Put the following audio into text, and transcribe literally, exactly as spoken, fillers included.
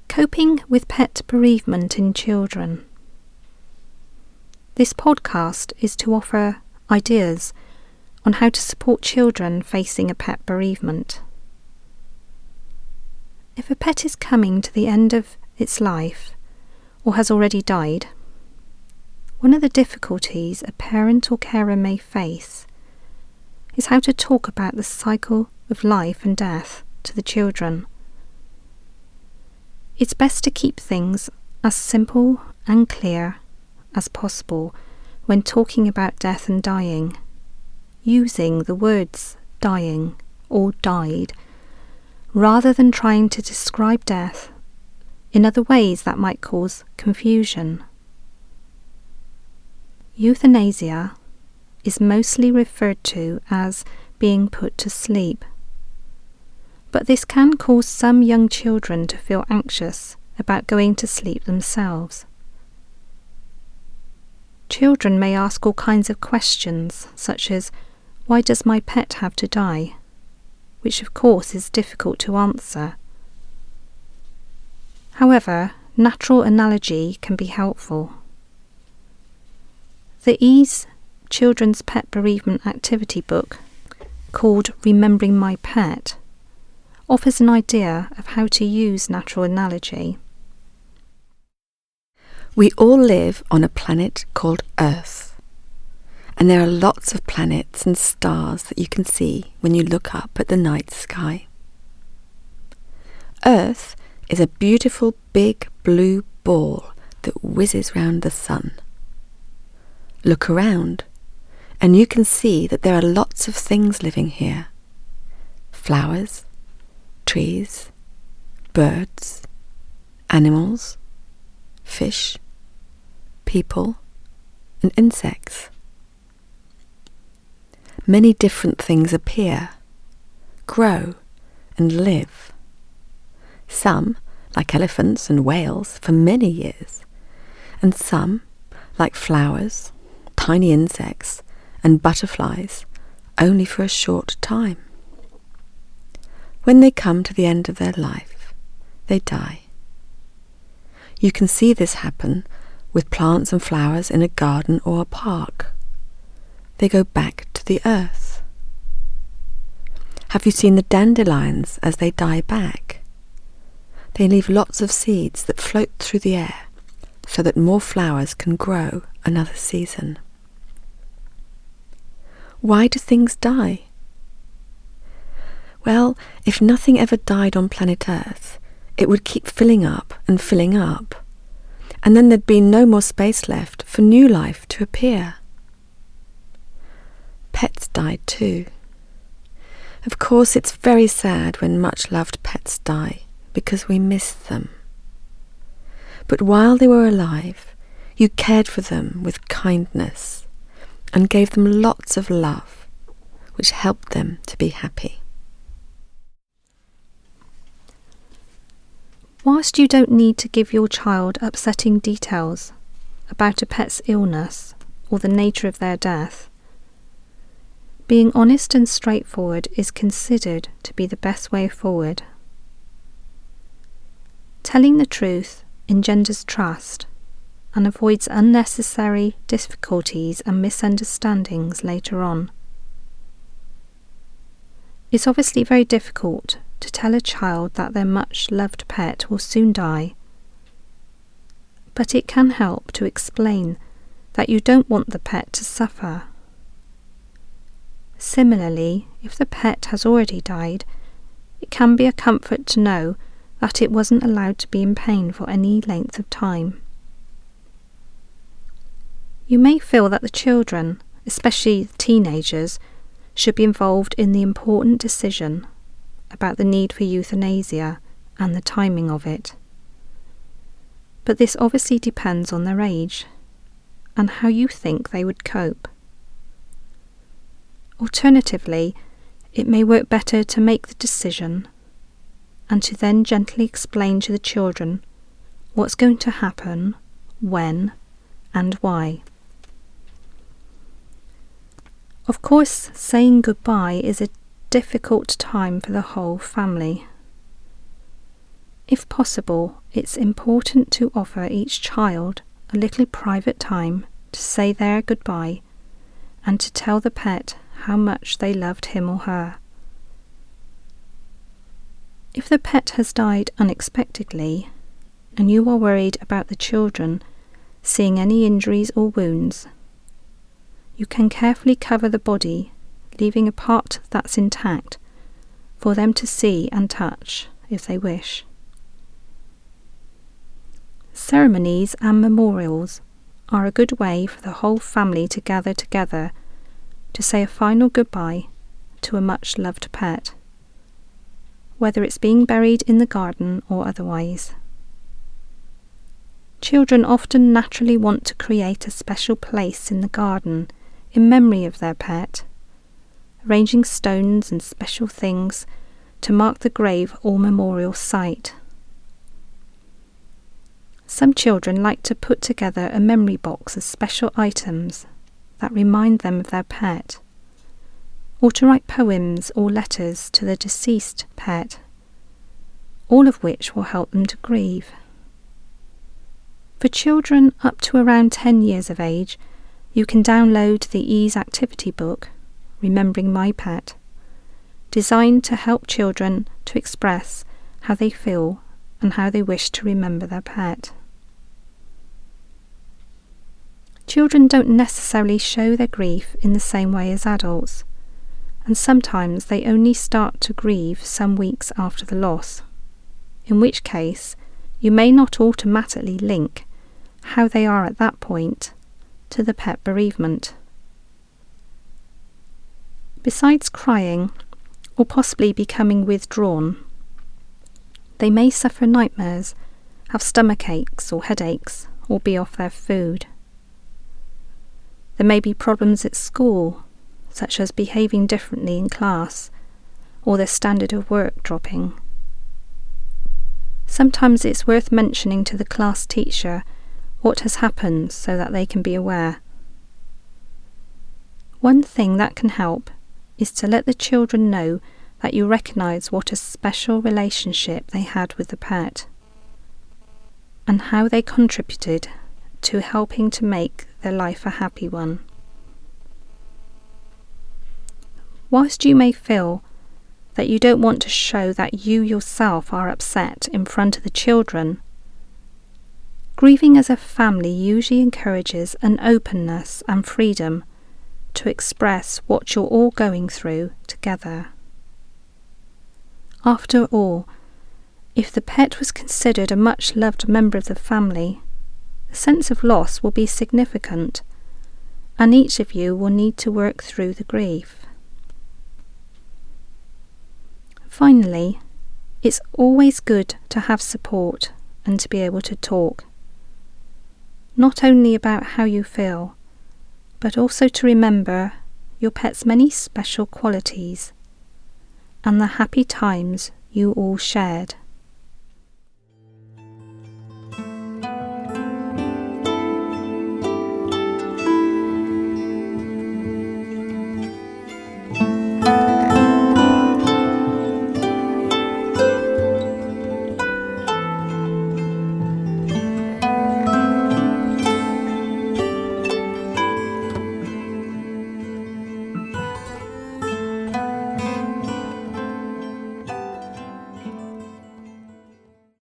Coping with pet bereavement in children. This podcast is to offer ideas on how to support children facing a pet bereavement. If a pet is coming to the end of its life or has already died, one of the difficulties a parent or carer may face is how to talk about the cycle of life and death to the children. It's best to keep things as simple and clear as possible when talking about death and dying, using the words dying or died, rather than trying to describe death in other ways that might cause confusion. Euthanasia is mostly referred to as being put to sleep, but this can cause some young children to feel anxious about going to sleep themselves. Children may ask all kinds of questions, such as, "Why does my pet have to die?" which of course is difficult to answer. However, natural analogy can be helpful. The Ease Children's Pet Bereavement Activity book, called Remembering My Pet, offers an idea of how to use natural analogy. We all live on a planet called Earth, and there are lots of planets and stars that you can see when you look up at the night sky. Earth is a beautiful big blue ball that whizzes round the sun. Look around, and you can see that there are lots of things living here. Flowers, trees, birds, animals, fish, people, and insects. Many different things appear, grow, and live. Some, like elephants and whales, for many years, and some, like flowers, tiny insects, and butterflies, only for a short time. When they come to the end of their life, they die. You can see this happen with plants and flowers in a garden or a park. They go back to the earth. Have you seen the dandelions as they die back? They leave lots of seeds that float through the air so that more flowers can grow another season. Why do things die? Well, if nothing ever died on planet Earth, it would keep filling up and filling up, and then there'd be no more space left for new life to appear. Pets died too. Of course, it's very sad when much-loved pets die, because we miss them. But while they were alive, you cared for them with kindness and gave them lots of love, which helped them to be happy. Whilst you don't need to give your child upsetting details about a pet's illness or the nature of their death, being honest and straightforward is considered to be the best way forward. Telling the truth engenders trust and avoids unnecessary difficulties and misunderstandings later on. It's obviously very difficult to tell a child that their much-loved pet will soon die, but it can help to explain that you don't want the pet to suffer. Similarly, if the pet has already died, it can be a comfort to know that it wasn't allowed to be in pain for any length of time. You may feel that the children, especially the teenagers, should be involved in the important decision about the need for euthanasia and the timing of it. But this obviously depends on their age and how you think they would cope. Alternatively, it may work better to make the decision and to then gently explain to the children what's going to happen, when, and why. Of course, saying goodbye is a difficult time for the whole family. If possible, it's important to offer each child a little private time to say their goodbye and to tell the pet how much they loved him or her. If the pet has died unexpectedly, and you are worried about the children seeing any injuries or wounds, you can carefully cover the body, leaving a part that's intact for them to see and touch if they wish. Ceremonies and memorials are a good way for the whole family to gather together to say a final goodbye to a much-loved pet, whether it's being buried in the garden or otherwise. Children often naturally want to create a special place in the garden in memory of their pet, arranging stones and special things to mark the grave or memorial site. Some children like to put together a memory box of special items that remind them of their pet, or to write poems or letters to the deceased pet, all of which will help them to grieve. For children up to around ten years of age, you can download the Ease activity book, Remembering My Pet, designed to help children to express how they feel and how they wish to remember their pet. Children don't necessarily show their grief in the same way as adults, and sometimes they only start to grieve some weeks after the loss, in which case you may not automatically link how they are at that point to the pet bereavement. Besides crying, or possibly becoming withdrawn, they may suffer nightmares, have stomach aches or headaches, or be off their food. There may be problems at school, such as behaving differently in class, or their standard of work dropping. Sometimes it's worth mentioning to the class teacher what has happened so that they can be aware. One thing that can help is to let the children know that you recognise what a special relationship they had with the pet, and how they contributed to helping to make their life a happy one. Whilst you may feel that you don't want to show that you yourself are upset in front of the children, grieving as a family usually encourages an openness and freedom to express what you're all going through together. After all, if the pet was considered a much-loved member of the family, the sense of loss will be significant, and each of you will need to work through the grief. Finally, it's always good to have support and to be able to talk, not only about how you feel, but also to remember your pet's many special qualities and the happy times you all shared.